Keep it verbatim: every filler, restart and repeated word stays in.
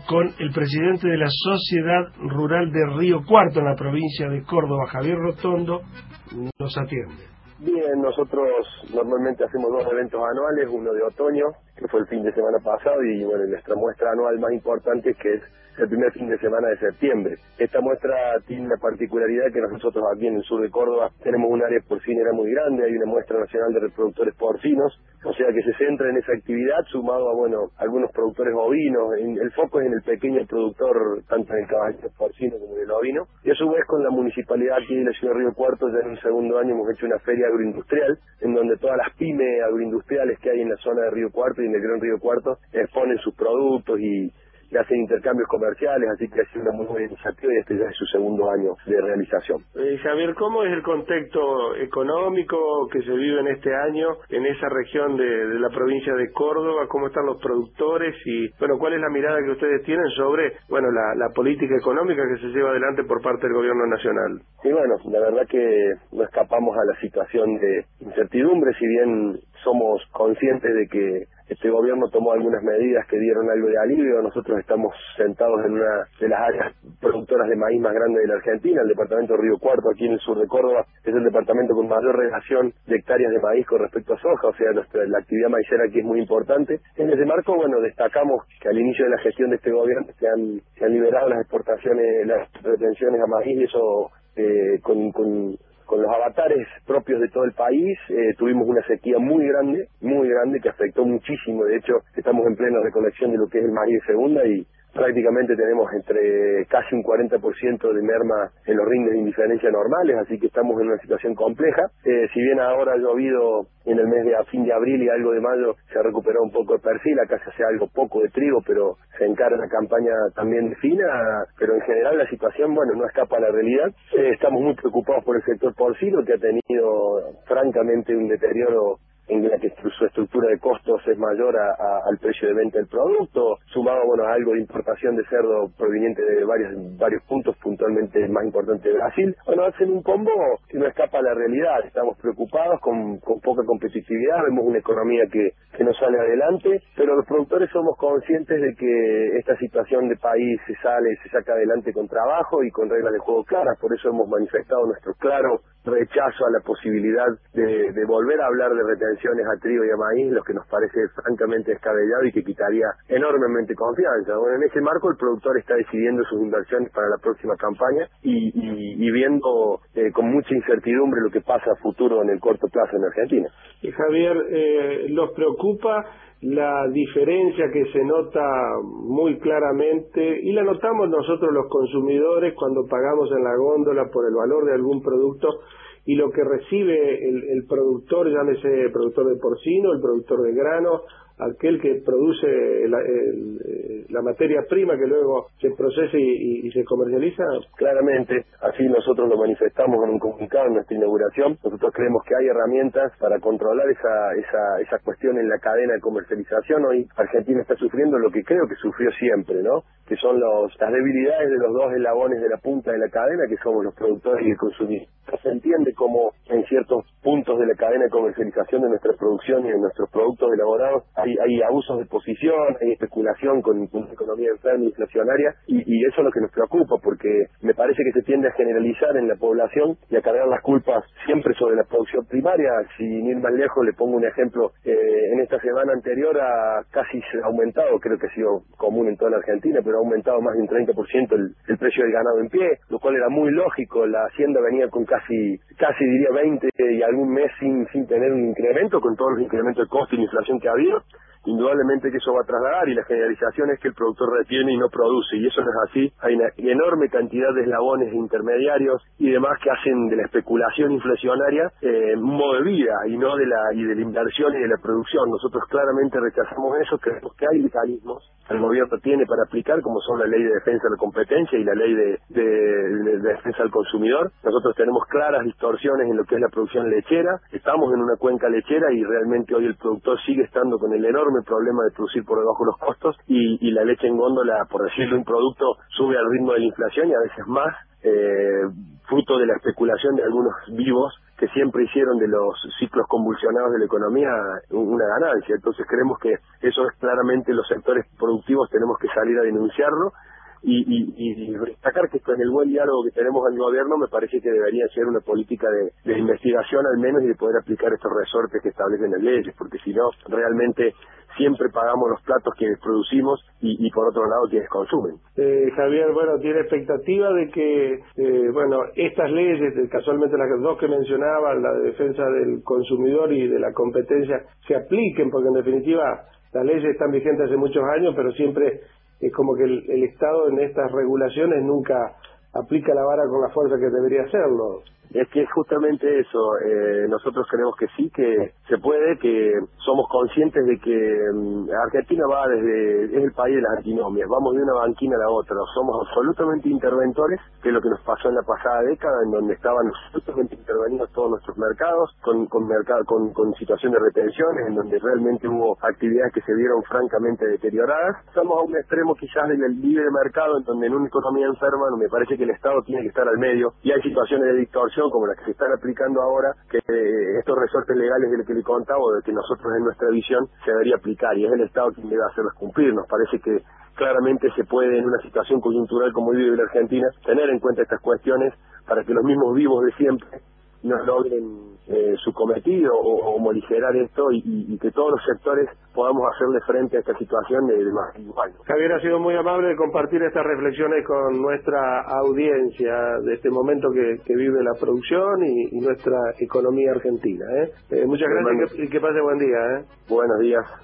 con el presidente de la Sociedad Rural de Río Cuarto, en la provincia de Córdoba. Javier Rotondo nos atiende. Bien, nosotros normalmente hacemos dos eventos anuales, uno de otoño, que fue el fin de semana pasado, y bueno, nuestra muestra anual más importante, que es el primer fin de semana de septiembre. Esta muestra tiene la particularidad que nosotros aquí en el sur de Córdoba tenemos un área porcinera muy grande, hay una muestra nacional de reproductores porcinos, o sea que se centra en esa actividad, sumado a, bueno, algunos productores ovinos. En, el foco es en el pequeño productor, tanto en el caballito porcino como en el ovino, y a su vez con la municipalidad aquí de la ciudad de Río Cuarto, ya en un segundo año hemos hecho una feria agroindustrial, en donde todas las pymes agroindustriales que hay en la zona de Río Cuarto y en el Gran Río Cuarto exponen sus productos y y hacen intercambios comerciales, así que ha sido una muy buena iniciativa y este ya es su segundo año de realización. Eh, Javier, ¿cómo es el contexto económico que se vive en este año en esa región de, de la provincia de Córdoba? ¿Cómo están los productores? Y, bueno, ¿cuál es la mirada que ustedes tienen sobre, bueno, la, la política económica que se lleva adelante por parte del gobierno nacional? Sí, bueno, la verdad que no escapamos a la situación de incertidumbre, si bien somos conscientes de que este gobierno tomó algunas medidas que dieron algo de alivio. Nosotros estamos sentados en una de las áreas productoras de maíz más grandes de la Argentina, el departamento de Río Cuarto, aquí en el sur de Córdoba, es el departamento con mayor relación de hectáreas de maíz con respecto a soja, o sea, nuestra, la actividad maicera aquí es muy importante. En ese marco, bueno, destacamos que al inicio de la gestión de este gobierno se han, se han liberado las exportaciones, las retenciones a maíz, y eso eh, con... con con los avatares propios de todo el país. Eh, tuvimos una sequía muy grande, muy grande, que afectó muchísimo. De hecho, estamos en plena recolección de lo que es el maíz de segunda y prácticamente tenemos entre casi un cuarenta por ciento de merma en los rindes de indiferencia normales, así que estamos en una situación compleja. Eh, si bien ahora ha llovido en el mes de a fin de abril y algo de mayo, se ha recuperado un poco de perfil, acá se hace algo poco de trigo, pero se encara la campaña también de fina, pero en general la situación, bueno, no escapa a la realidad. Eh, estamos muy preocupados por el sector porcino, que ha tenido francamente un deterioro en la que su estructura de costos es mayor a, a, al precio de venta del producto, sumado, bueno, a algo de importación de cerdo proveniente de varios varios puntos, puntualmente más importante de Brasil. Bueno, hacen un combo que no escapa a la realidad. Estamos preocupados, con, con poca competitividad, vemos una economía que, que no sale adelante, pero los productores somos conscientes de que esta situación de país se sale, se saca adelante con trabajo y con reglas de juego claras. Por eso hemos manifestado nuestro claro rechazo a la posibilidad de, de volver a hablar de retenciones a trigo y a maíz, lo que nos parece francamente descabellado y que quitaría enormemente confianza. Bueno, en ese marco el productor está decidiendo sus inversiones para la próxima campaña y, y, y viendo eh, con mucha incertidumbre lo que pasa a futuro en el corto plazo en Argentina. Y Javier, eh, ¿los preocupa la diferencia que se nota muy claramente, y la notamos nosotros los consumidores cuando pagamos en la góndola por el valor de algún producto, y lo que recibe el, el productor, llámese productor de porcino, el productor de grano, aquel que produce la, el, la materia prima que luego se procesa y, y, y se comercializa? Claramente, así nosotros lo manifestamos en un comunicado en nuestra inauguración. Nosotros creemos que hay herramientas para controlar esa, esa, esa cuestión en la cadena de comercialización. Hoy Argentina está sufriendo lo que creo que sufrió siempre, ¿no? Que son los, las debilidades de los dos eslabones de la punta de la cadena, que somos los productores y el consumidor. Se entiende como en ciertos puntos de la cadena de comercialización de nuestra producción y de nuestros productos elaborados hay, hay abusos de posición, hay especulación con, con una economía enferma e inflacionaria, y, y eso es lo que nos preocupa, porque me parece que se tiende a generalizar en la población y a cargar las culpas siempre sobre la producción primaria. Sin ir más lejos, le pongo un ejemplo. Eh, en esta semana anterior a casi se ha aumentado, creo que ha sido común en toda la Argentina, pero ha aumentado más de un treinta por ciento el, el precio del ganado en pie, lo cual era muy lógico. La hacienda venía con casi, casi diría veinte y algún mes sin, sin tener un incremento, con todos los incrementos de costo y la inflación que ha habido. Indudablemente que eso va a trasladar, y la generalización es que el productor retiene y no produce, y eso no es así. Hay una enorme cantidad de eslabones intermediarios y demás que hacen de la especulación inflacionaria eh, un modo de vida, y no de la y de la inversión y de la producción. Nosotros claramente rechazamos eso, creemos que hay mecanismos que el gobierno tiene para aplicar, como son la ley de defensa de la competencia y la ley de, de, de, de defensa del consumidor. Nosotros tenemos claras distorsiones en lo que es la producción lechera, estamos en una cuenca lechera y realmente hoy el productor sigue estando con el enorme problema de producir por debajo de los costos, y, y la leche en góndola, por decirlo, un producto sube al ritmo de la inflación y a veces más, eh, fruto de la especulación de algunos vivos que siempre hicieron de los ciclos convulsionados de la economía una ganancia. Entonces creemos que eso es claramente los sectores productivos tenemos que salir a denunciarlo y, y, y destacar que con el buen diálogo que tenemos en el gobierno me parece que debería ser una política de, de investigación al menos y de poder aplicar estos resortes que establecen las leyes, porque si no, realmente siempre pagamos los platos quienes producimos y, y por otro lado quienes consumen. Eh, Javier, bueno, tiene expectativa de que, eh, bueno, estas leyes, casualmente las dos que mencionaba, la de defensa del consumidor y de la competencia, se apliquen, porque en definitiva las leyes están vigentes hace muchos años, pero siempre es como que el, el Estado en estas regulaciones nunca aplica la vara con la fuerza que debería hacerlo. Es que es justamente eso, eh, nosotros creemos que sí, que se puede, que somos conscientes de que um, Argentina va desde, es el país de las antinomias, vamos de una banquina a la otra, somos absolutamente interventores, que es lo que nos pasó en la pasada década, en donde estaban absolutamente intervenidos todos nuestros mercados, con, con, mercado, con, con situación de retenciones, en donde realmente hubo actividades que se vieron francamente deterioradas. Estamos a un extremo quizás del libre mercado, en donde en una economía enferma me parece que el Estado tiene que estar al medio, y hay situaciones de distorsión como las que se están aplicando ahora, que eh, estos resortes legales de lo que le contaba, o de que nosotros en nuestra visión se debería aplicar, y es el Estado quien debe hacerlos cumplir. Nos parece que claramente se puede en una situación coyuntural como vive la Argentina tener en cuenta estas cuestiones para que los mismos vivos de siempre no logren eh, su cometido o, o morigerar esto y, y, y que todos los sectores podamos hacerle frente a esta situación de, de más igual. Javier, ha sido muy amable de compartir estas reflexiones con nuestra audiencia de este momento que, que vive la producción y, y nuestra economía argentina. ¿eh? Eh, muchas gracias y que, y que pase buen día. ¿eh? Buenos días.